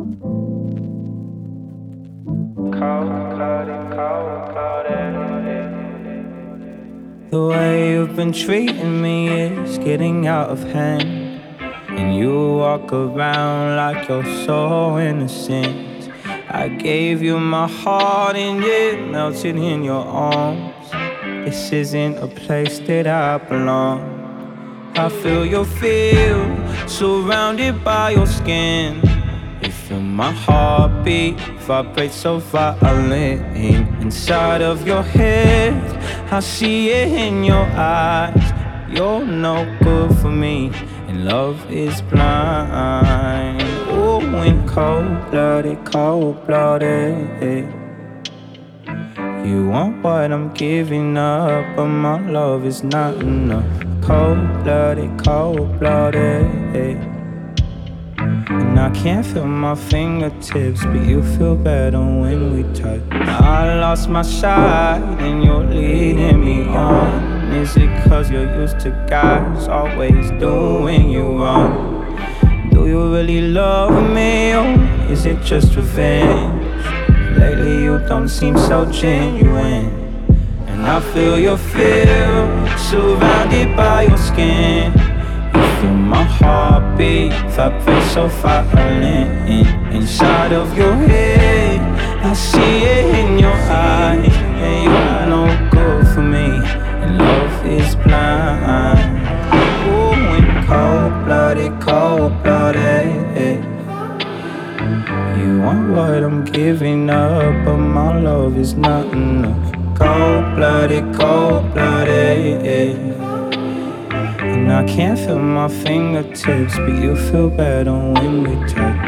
The way you've been treating me is getting out of hand, and you walk around like you're so innocent. I gave you my heart and it melted in your arms. This isn't a place that I belong. I feel your feel, surrounded by your skin. You feel my heartbeat, vibrate so violent. Inside of your head, I see it in your eyes. You're no good for me, and love is blind. Oh, when cold-blooded, cold-blooded. You want what I'm giving up, but my love is not enough. Cold-blooded, cold-blooded. And I can't feel my fingertips, but you feel better when we touch. I lost my sight and you're leading me on. Is it cause you're used to guys always doing you wrong? Do you really love me, or is it just revenge? Lately you don't seem so genuine, and I feel your feel, surrounded by your skin. You feel my heartbeat, vibrate so violent. Inside of your head, I see it in your eyes. And you're no good for me, and love is blind. Oh, when cold-blooded, cold-blooded. You want what I'm giving up, but my love is not enough. Cold-blooded, cold-blooded. And I can't feel my fingertips, but you feel better when we touch.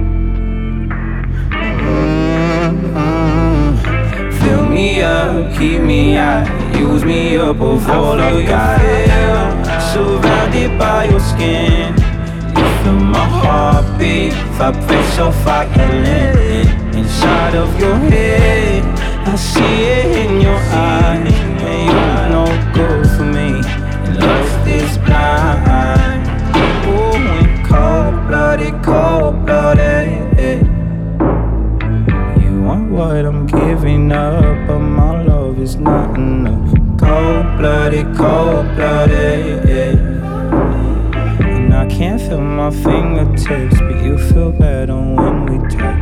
Fill me up, keep me out, use me up of all of your fear. Surrounded by your skin, you feel my heartbeat, vibrate so violent. Inside of your head, I see it in your eyes. And you're no good for me, and love is blind. Oh, when cold-blooded, cold-blooded. You want what I'm giving up, but my love is not enough. Cold-blooded, cold-blooded. And I can't feel my fingertips, but you feel better when we touch.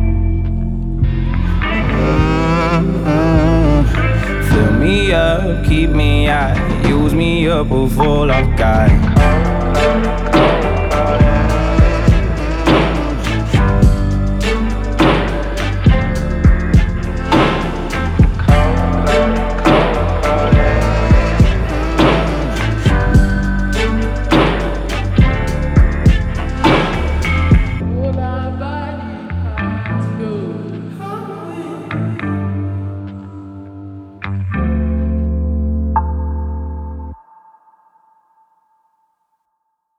Fill me up, keep me out, use me up of all I've got.